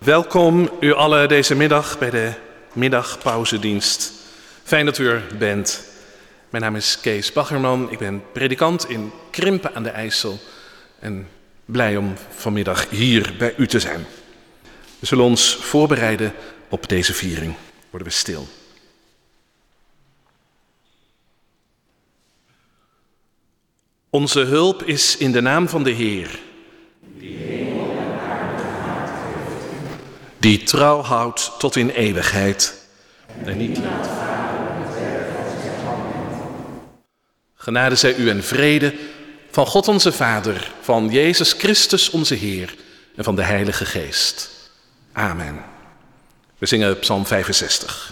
Welkom u allen deze middag bij de middagpauzedienst. Fijn dat u er bent. Mijn naam is Kees Baggerman, ik ben predikant in Krimpen aan de IJssel en blij om vanmiddag hier bij u te zijn. We zullen ons voorbereiden op deze viering. Worden we stil. Onze hulp is in de naam van de Heer, die trouw houdt tot in eeuwigheid en niet laat varen het werk van zijn handen. Genade zij u en vrede van God onze Vader, van Jezus Christus onze Heer en van de Heilige Geest. Amen. We zingen Psalm 65.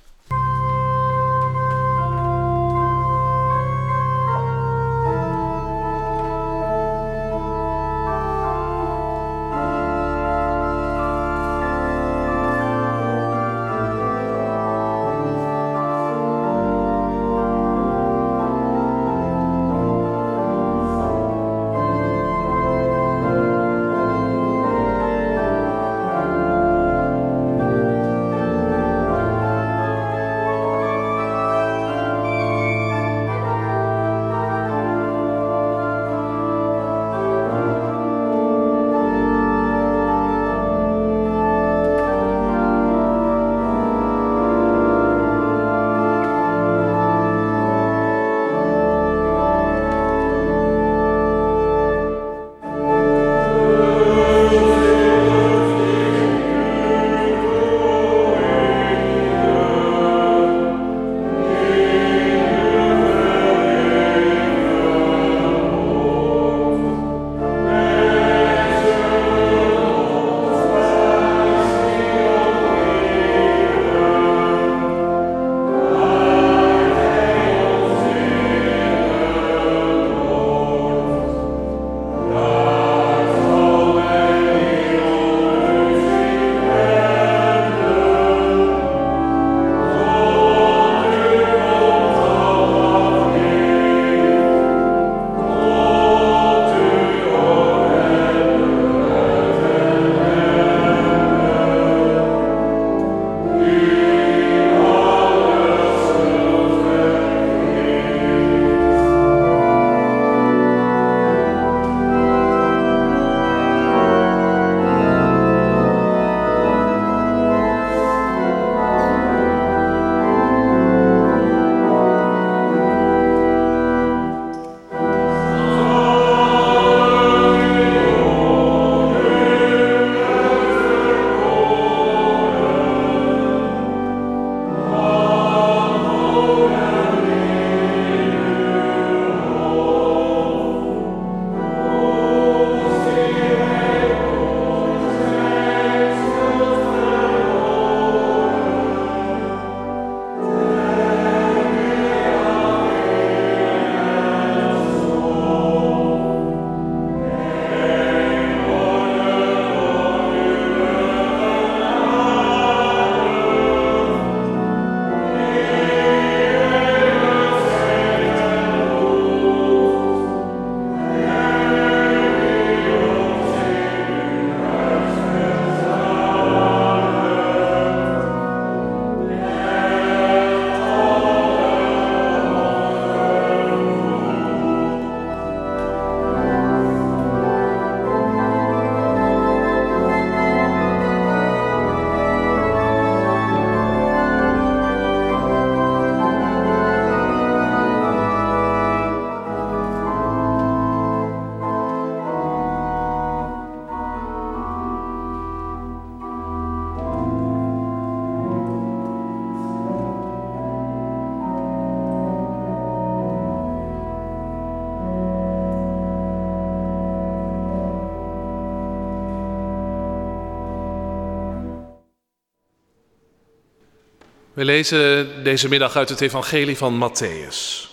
We lezen deze middag uit het evangelie van Mattheüs.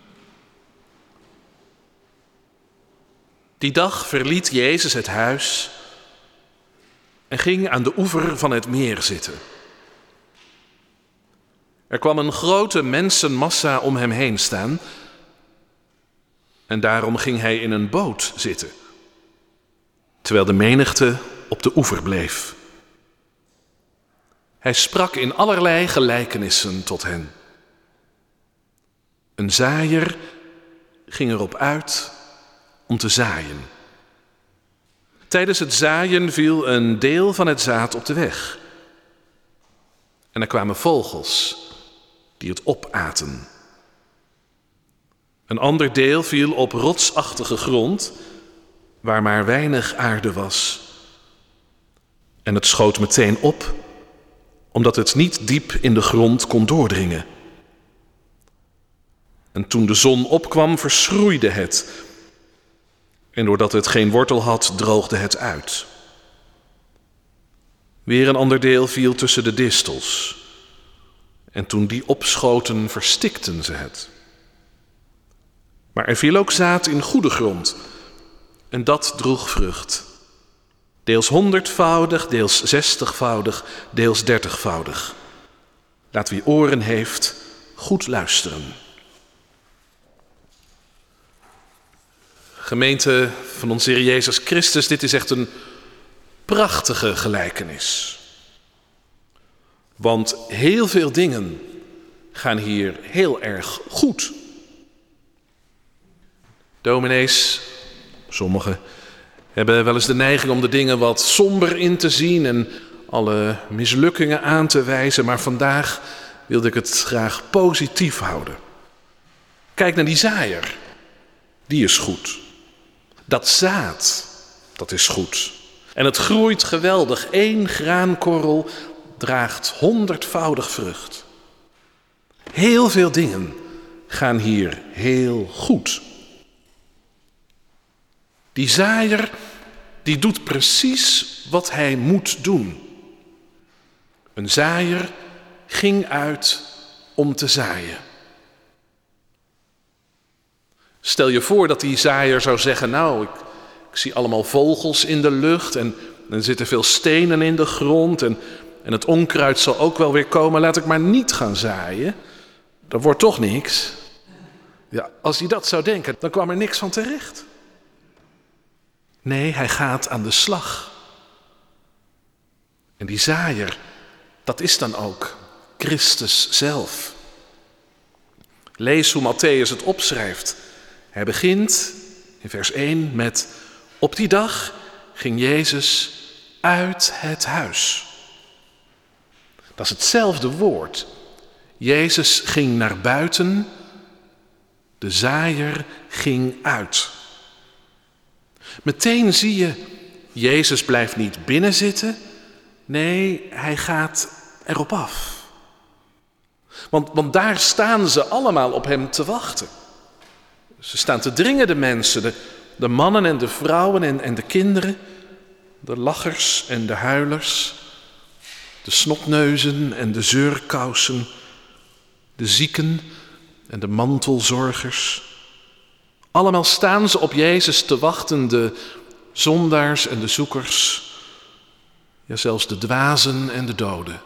Die dag verliet Jezus het huis en ging aan de oever van het meer zitten. Er kwam een grote mensenmassa om hem heen staan en daarom ging hij in een boot zitten, terwijl de menigte op de oever bleef. Hij sprak in allerlei gelijkenissen tot hen. Een zaaier ging erop uit om te zaaien. Tijdens het zaaien viel een deel van het zaad op de weg. En er kwamen vogels die het opaten. Een ander deel viel op rotsachtige grond, waar maar weinig aarde was. En het schoot meteen op, omdat het niet diep in de grond kon doordringen. En toen de zon opkwam, verschroeide het. En doordat het geen wortel had, droogde het uit. Weer een ander deel viel tussen de distels. En toen die opschoten, verstikten ze het. Maar er viel ook zaad in goede grond. En dat droeg vrucht. Deels 100-voudig, deels 60-voudig, deels 30-voudig. Laat wie oren heeft, goed luisteren. Gemeente van onze Heer Jezus Christus, dit is echt een prachtige gelijkenis. Want heel veel dingen gaan hier heel erg goed. Dominees, sommigen, hebben wel eens de neiging om de dingen wat somber in te zien en alle mislukkingen aan te wijzen, maar vandaag wilde ik het graag positief houden. Kijk naar die zaaier, die is goed. Dat zaad, dat is goed. En het groeit geweldig. 1 graankorrel draagt 100-voudig vrucht. Heel veel dingen gaan hier heel goed. Die zaaier, die doet precies wat hij moet doen. Een zaaier ging uit om te zaaien. Stel je voor dat die zaaier zou zeggen, nou, ik zie allemaal vogels in de lucht en er zitten veel stenen in de grond en het onkruid zal ook wel weer komen, laat ik maar niet gaan zaaien. Dat wordt toch niks. Ja, als hij dat zou denken, dan kwam er niks van terecht. Nee, hij gaat aan de slag. En die zaaier, dat is dan ook Christus zelf. Lees hoe Mattheüs het opschrijft. Hij begint in vers 1 met: op die dag ging Jezus uit het huis. Dat is hetzelfde woord. Jezus ging naar buiten, de zaaier ging uit. Meteen zie je, Jezus blijft niet binnen zitten. Nee, hij gaat erop af. Want daar staan ze allemaal op hem te wachten. Ze staan te dringen, de mensen, de mannen en de vrouwen en de kinderen, de lachers en de huilers, de snotneuzen en de zeurkousen, de zieken en de mantelzorgers. Allemaal staan ze op Jezus te wachten, de zondaars en de zoekers, ja zelfs de dwazen en de doden.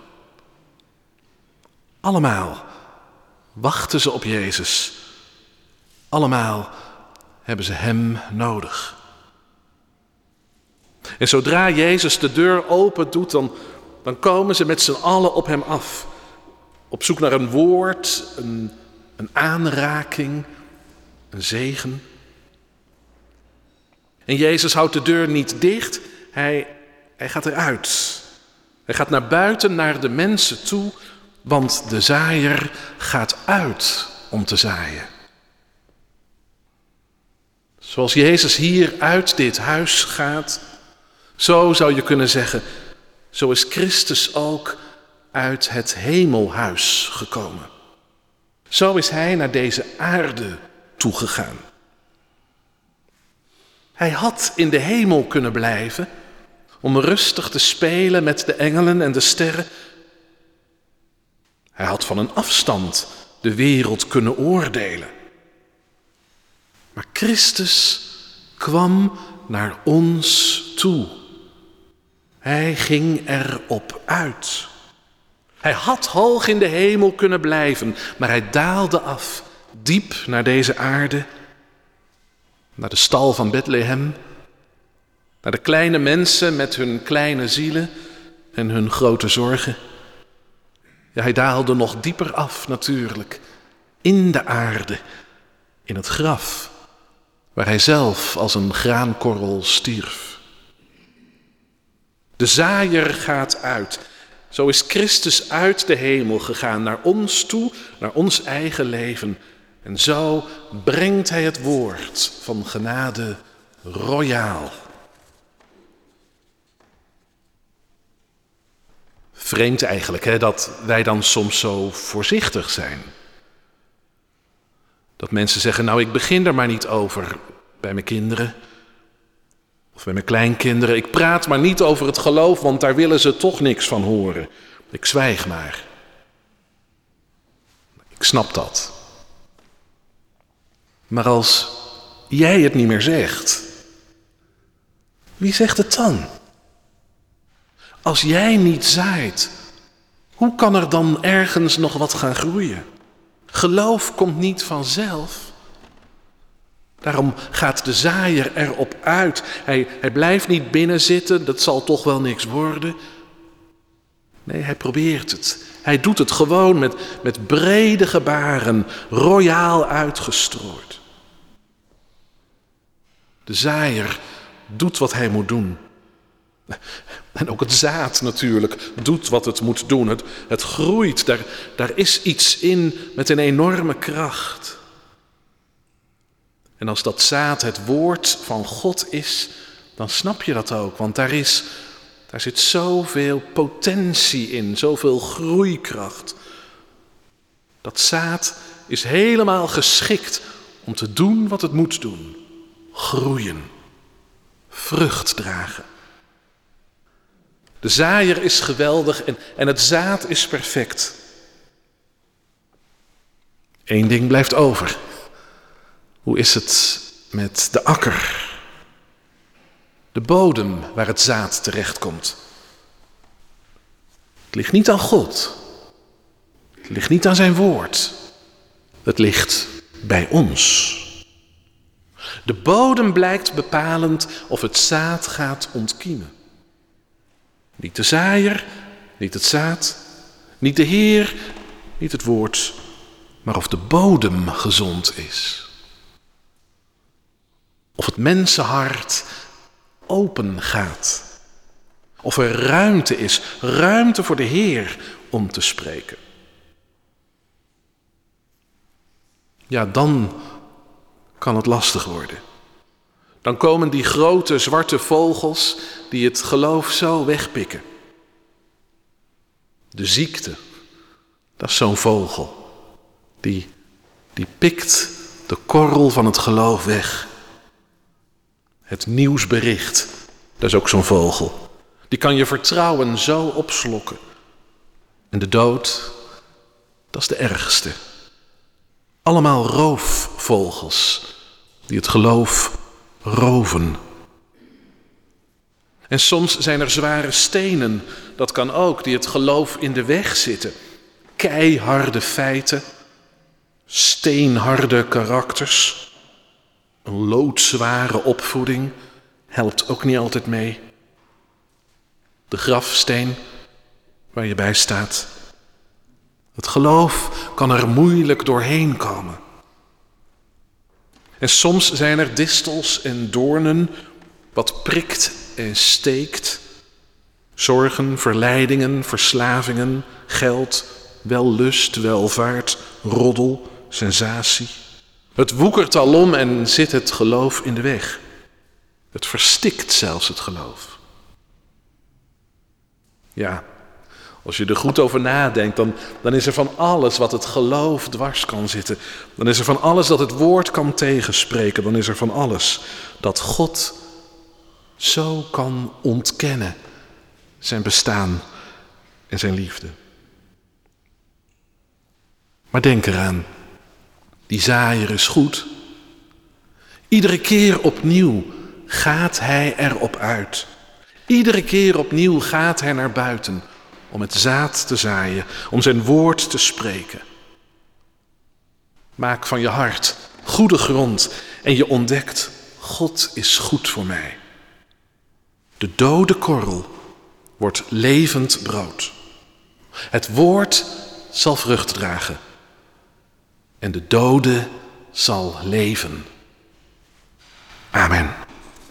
Allemaal wachten ze op Jezus. Allemaal hebben ze hem nodig. En zodra Jezus de deur open doet, dan komen ze met z'n allen op hem af. Op zoek naar een woord, een aanraking, een zegen. En Jezus houdt de deur niet dicht, hij gaat eruit. Hij gaat naar buiten, naar de mensen toe, want de zaaier gaat uit om te zaaien. Zoals Jezus hier uit dit huis gaat, zo zou je kunnen zeggen, zo is Christus ook uit het hemelhuis gekomen. Zo is hij naar deze aarde toegegaan. Hij had in de hemel kunnen blijven om rustig te spelen met de engelen en de sterren. Hij had van een afstand de wereld kunnen oordelen. Maar Christus kwam naar ons toe. Hij ging erop uit. Hij had hoog in de hemel kunnen blijven, maar hij daalde af, diep naar deze aarde, naar de stal van Bethlehem, naar de kleine mensen met hun kleine zielen en hun grote zorgen. Ja, hij daalde nog dieper af natuurlijk, in de aarde, in het graf, waar hij zelf als een graankorrel stierf. De zaaier gaat uit. Zo is Christus uit de hemel gegaan naar ons toe, naar ons eigen leven. En zo brengt hij het woord van genade royaal. Vreemd eigenlijk, hè, dat wij dan soms zo voorzichtig zijn. Dat mensen zeggen, nou ik begin er maar niet over bij mijn kinderen. Of bij mijn kleinkinderen. Ik praat maar niet over het geloof, want daar willen ze toch niks van horen. Ik zwijg maar. Ik snap dat. Maar als jij het niet meer zegt, wie zegt het dan? Als jij niet zaait, hoe kan er dan ergens nog wat gaan groeien? Geloof komt niet vanzelf. Daarom gaat de zaaier erop uit. Hij blijft niet binnen zitten, dat zal toch wel niks worden. Nee, hij probeert het. Hij doet het gewoon met brede gebaren, royaal uitgestrooid. De zaaier doet wat hij moet doen. En ook het zaad natuurlijk doet wat het moet doen. Het groeit, daar is iets in met een enorme kracht. En als dat zaad het woord van God is, dan snap je dat ook. Want daar zit zoveel potentie in, zoveel groeikracht. Dat zaad is helemaal geschikt om te doen wat het moet doen. Groeien, vrucht dragen. De zaaier is geweldig en het zaad is perfect. Eén ding blijft over. Hoe is het met de akker? De bodem waar het zaad terechtkomt. Het ligt niet aan God. Het ligt niet aan zijn woord. Het ligt bij ons. De bodem blijkt bepalend of het zaad gaat ontkiemen. Niet de zaaier, niet het zaad, niet de Heer, niet het woord, maar of de bodem gezond is. Of het mensenhart open gaat. Of er ruimte is, ruimte voor de Heer om te spreken. Ja, dan kan het lastig worden. Dan komen die grote zwarte vogels die het geloof zo wegpikken. De ziekte, dat is zo'n vogel. Die pikt de korrel van het geloof weg. Het nieuwsbericht, dat is ook zo'n vogel. Die kan je vertrouwen zo opslokken. En de dood, dat is de ergste. Allemaal roofvogels die het geloof roven. En soms zijn er zware stenen, dat kan ook, die het geloof in de weg zitten. Keiharde feiten, steenharde karakters. Een loodzware opvoeding helpt ook niet altijd mee. De grafsteen waar je bij staat. Het geloof kan er moeilijk doorheen komen. En soms zijn er distels en doornen, wat prikt en steekt. Zorgen, verleidingen, verslavingen, geld, wellust, welvaart, roddel, sensatie. Het woekert alom en zit het geloof in de weg. Het verstikt zelfs het geloof. Ja, als je er goed over nadenkt, dan is er van alles wat het geloof dwars kan zitten. Dan is er van alles dat het woord kan tegenspreken. Dan is er van alles dat God zo kan ontkennen. Zijn bestaan en zijn liefde. Maar denk eraan, die zaaier is goed. Iedere keer opnieuw gaat hij erop uit. Iedere keer opnieuw gaat hij naar buiten om het zaad te zaaien, om zijn woord te spreken. Maak van je hart goede grond en je ontdekt, God is goed voor mij. De dode korrel wordt levend brood. Het woord zal vrucht dragen en de dode zal leven. Amen.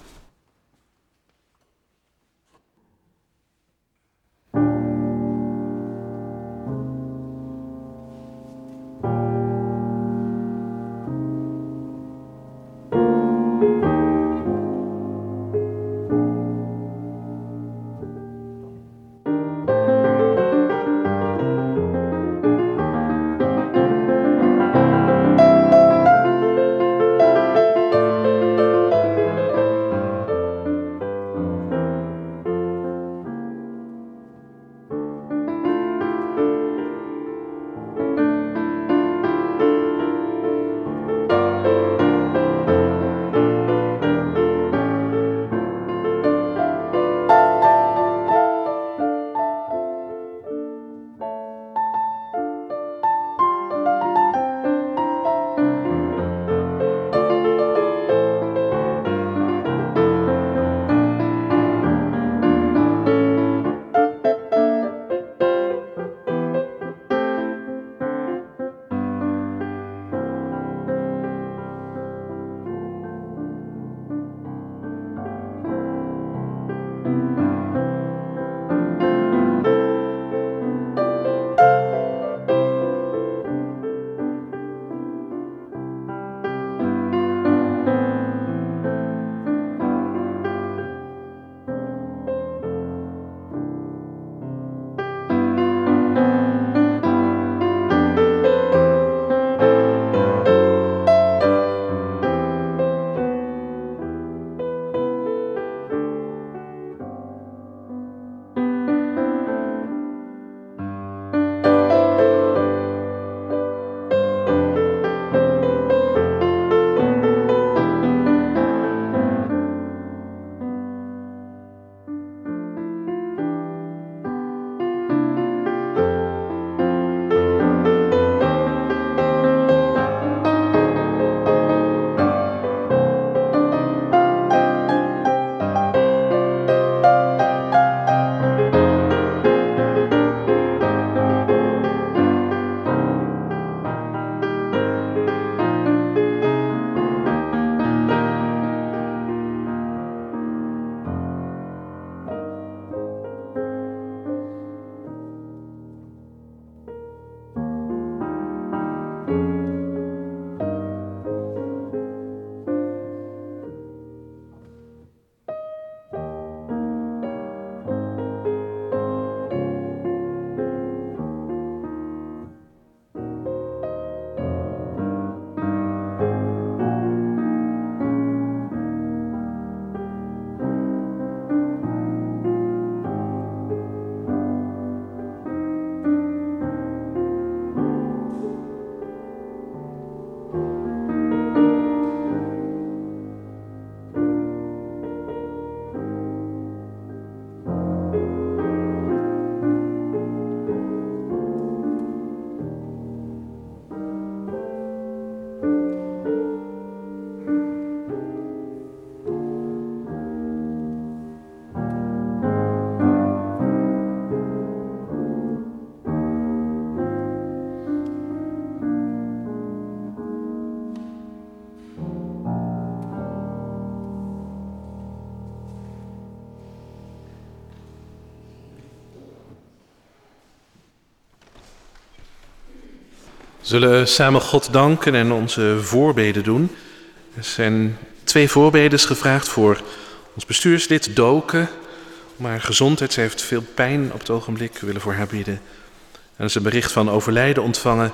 We zullen samen God danken en onze voorbeden doen. Er zijn 2 voorbedes gevraagd voor ons bestuurslid Doke. Om haar gezondheid, ze heeft veel pijn op het ogenblik. We willen voor haar bidden. En er is een bericht van overlijden ontvangen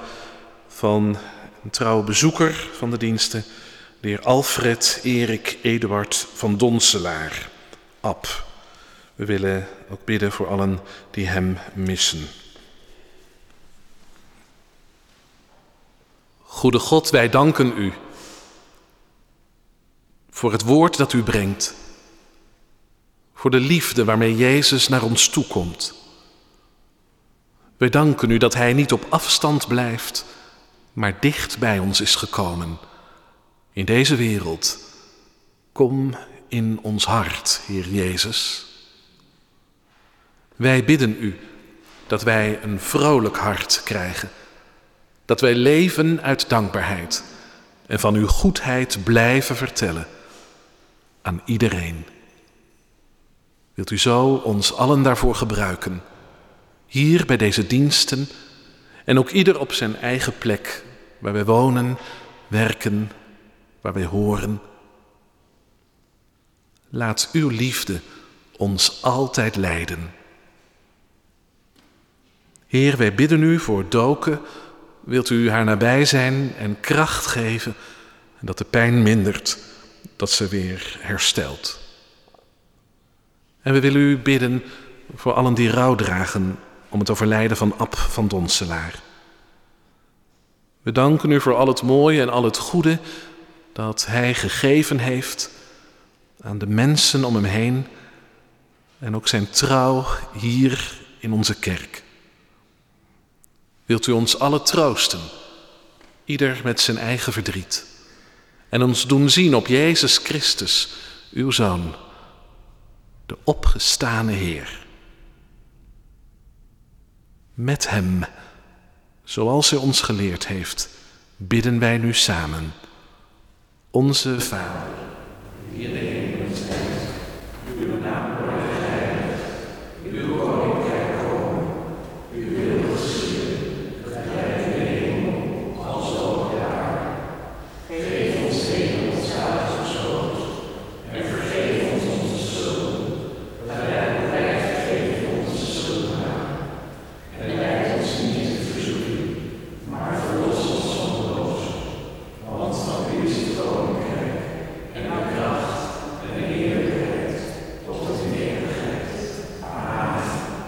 van een trouwe bezoeker van de diensten. De heer Alfred Erik Eduard van Donselaar, Ab. We willen ook bidden voor allen die hem missen. Goede God, wij danken u voor het woord dat u brengt. Voor de liefde waarmee Jezus naar ons toekomt. Wij danken u dat hij niet op afstand blijft, maar dicht bij ons is gekomen. In deze wereld, kom in ons hart, Heer Jezus. Wij bidden u, dat wij een vrolijk hart krijgen. Dat wij leven uit dankbaarheid en van uw goedheid blijven vertellen aan iedereen. Wilt u zo ons allen daarvoor gebruiken, hier bij deze diensten en ook ieder op zijn eigen plek, waar wij wonen, werken, waar wij horen. Laat uw liefde ons altijd leiden. Heer, wij bidden u voor Doke. Wilt u haar nabij zijn en kracht geven, en dat de pijn mindert, dat ze weer herstelt. En we willen u bidden voor allen die rouw dragen om het overlijden van Ab van Donselaar. We danken u voor al het mooie en al het goede dat hij gegeven heeft aan de mensen om hem heen en ook zijn trouw hier in onze kerk. Wilt u ons allen troosten, ieder met zijn eigen verdriet, en ons doen zien op Jezus Christus, uw Zoon, de opgestane Heer. Met hem, zoals hij ons geleerd heeft, bidden wij nu samen. Onze Vader, die in de hemel zijt, uw naam worden geheiligd, uw koninkrijk komen, uw wil geschieden, gelijk in de hemel, als ook op de aarde. Geef ons heden ons dagelijks brood, en vergeef ons onze schulden, gelijk wij vergeven onze schuldenaren. En leid ons niet in verzoeking, maar verlos ons van de boze. Want van u is het koninkrijk, en de kracht, en de heerlijkheid, tot in eeuwigheid. Amen.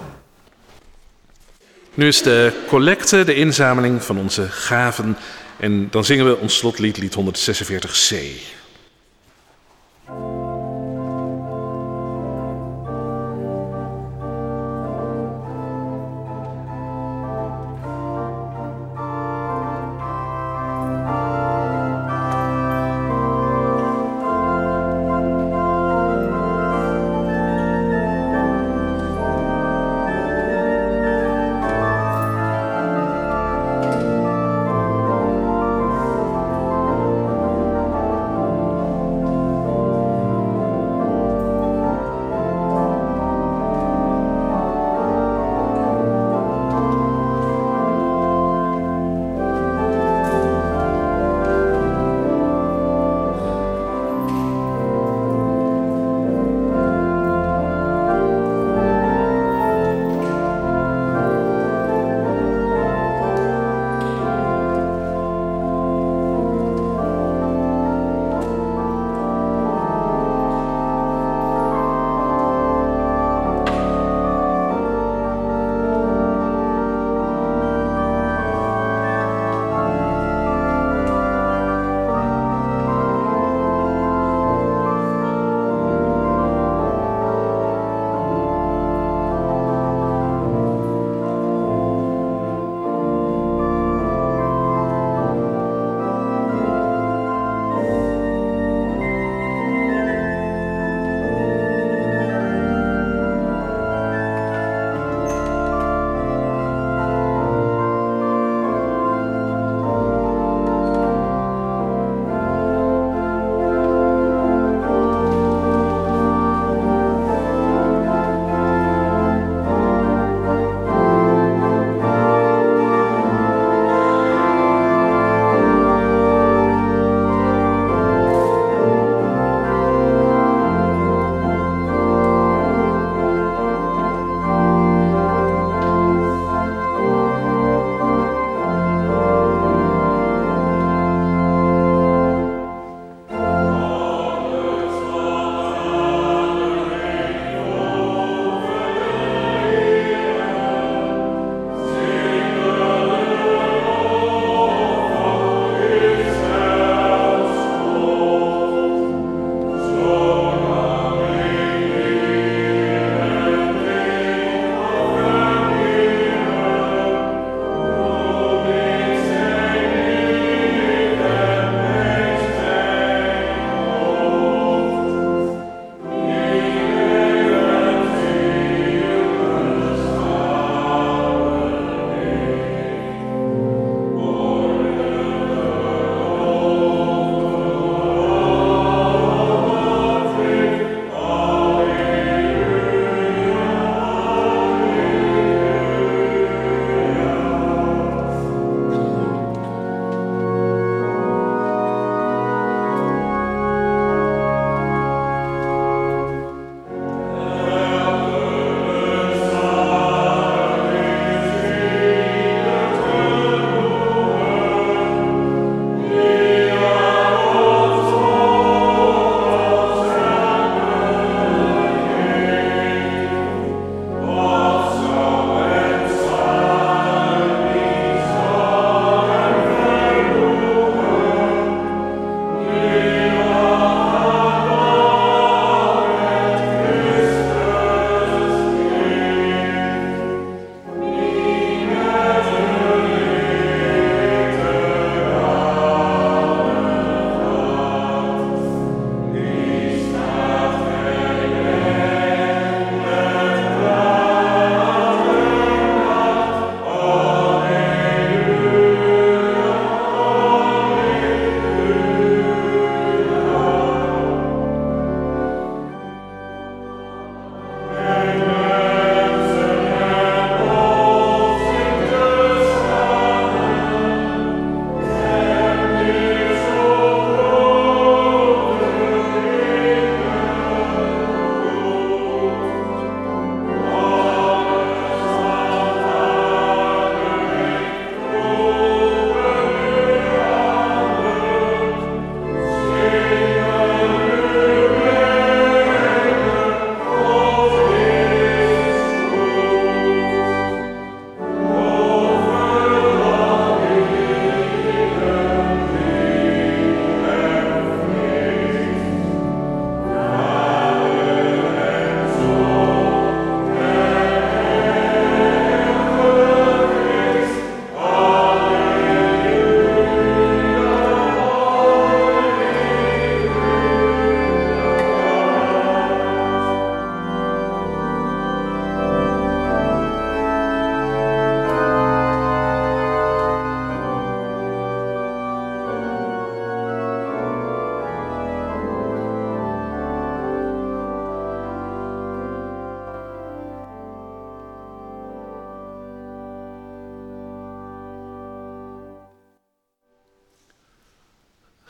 Nu is de collecte, de inzameling van onze gaven. En dan zingen we ons slotlied, lied 146c.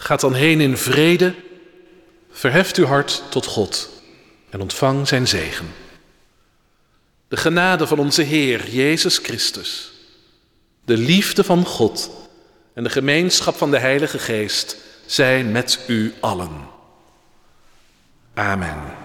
Gaat dan heen in vrede, verheft uw hart tot God en ontvang zijn zegen. De genade van onze Heer Jezus Christus, de liefde van God en de gemeenschap van de Heilige Geest zijn met u allen. Amen.